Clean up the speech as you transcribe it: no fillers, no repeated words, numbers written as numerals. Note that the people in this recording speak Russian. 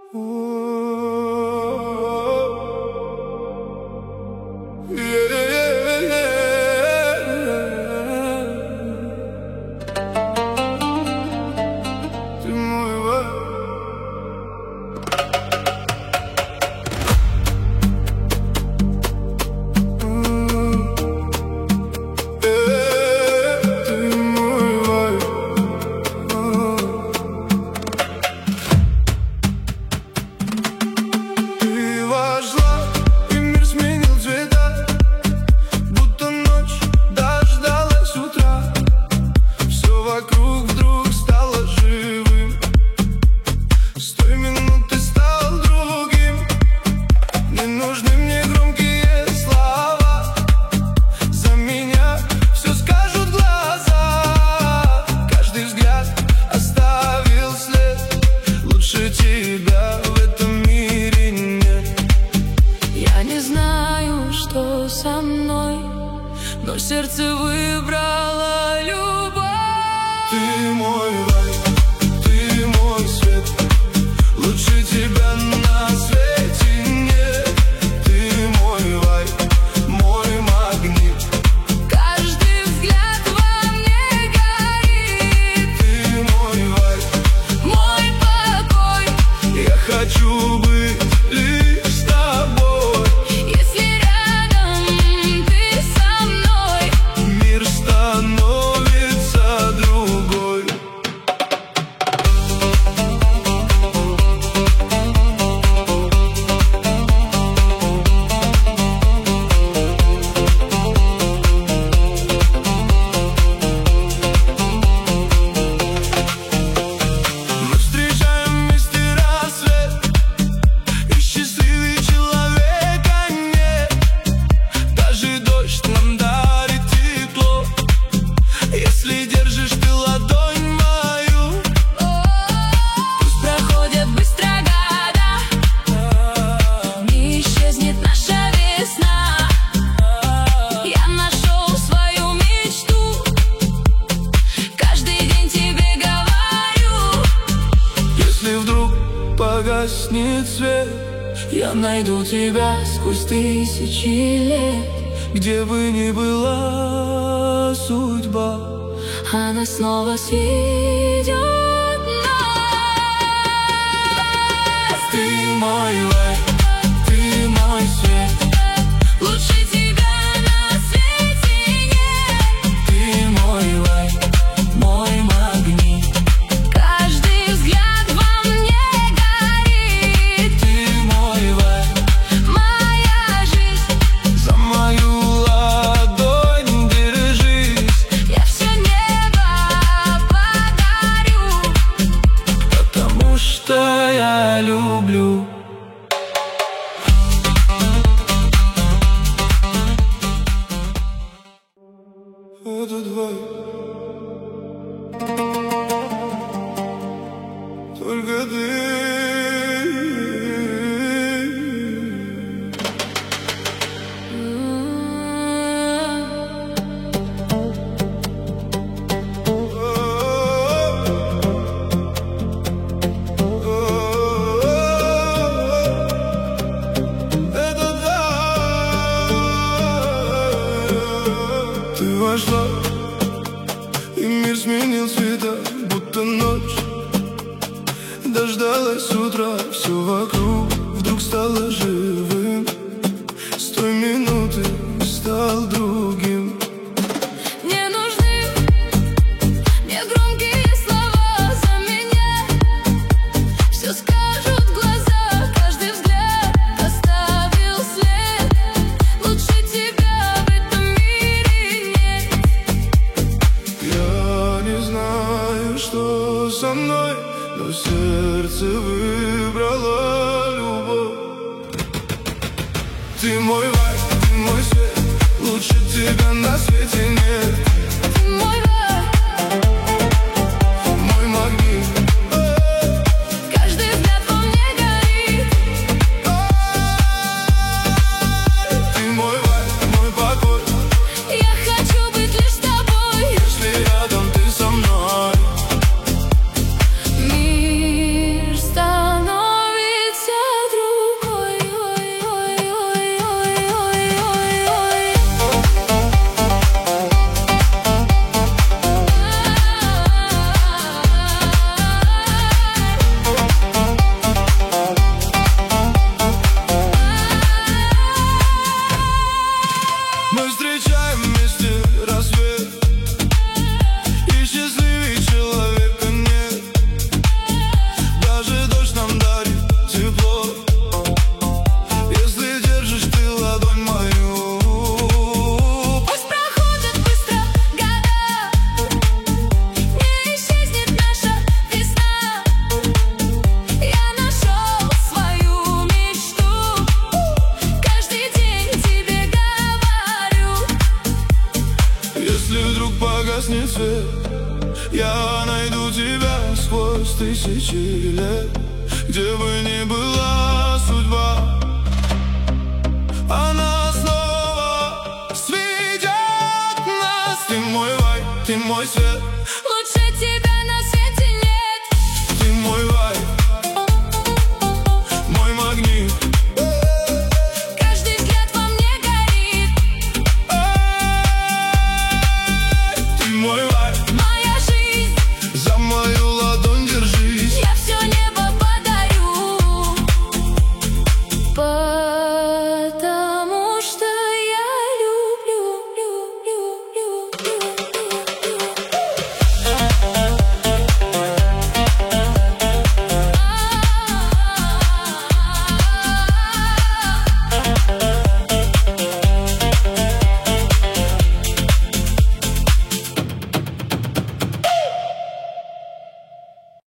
Сердце выбрало любовь. Ты мой рай, ты мой свет, лучше тебя на свете нет. Ты мой рай, мой магнит, каждый взгляд во мне горит. ты мой рай, мой покой. я хочу быть лишь с тобой. Если рядом ты со мной, Мир становится другой. Мы встречаем вместе рассвет, и счастливый человека нет. Даже дождь нам дарит тепло, если держишь ты ладонь мою. пусть проходят быстро года, не исчезнет наша весна. Я нашел свою мечту, каждый день тебе говорю. Если вдруг погаснет свет, я найду тебя сквозь тысячи лет. Где бы ни была судьба, Она снова сведет нас. ты мой рай, ты мой свет, Лучше тебя на свете нет. ты мой рай, мой магнит, Каждый взгляд во мне горит. ты мой рай, Моя жизнь, за мою ладонь держись. я все небо подарю, Потому что я люблю. Это твой, только ты. Ты вошла, и мир сменил цвета, будто ночь. Дождалась утра, все вокруг вдруг стало живым. С той минуты стал другим. не нужны мне громкие слова за меня. Все скажут глаза, каждый взгляд оставил след. Лучше тебя в этом мире нет. Я не знаю, что со мной, но сердце выбрало любовь. Ты мой рай, ты мой свет, лучше тебя на свете нет. Ты мой рай, Мой магнит, каждый взгляд во мне горит. ты мой рай, мой покой. Я хочу быть лишь с тобой. Если рядом ты со мной, Мир становится тысячи лет, где бы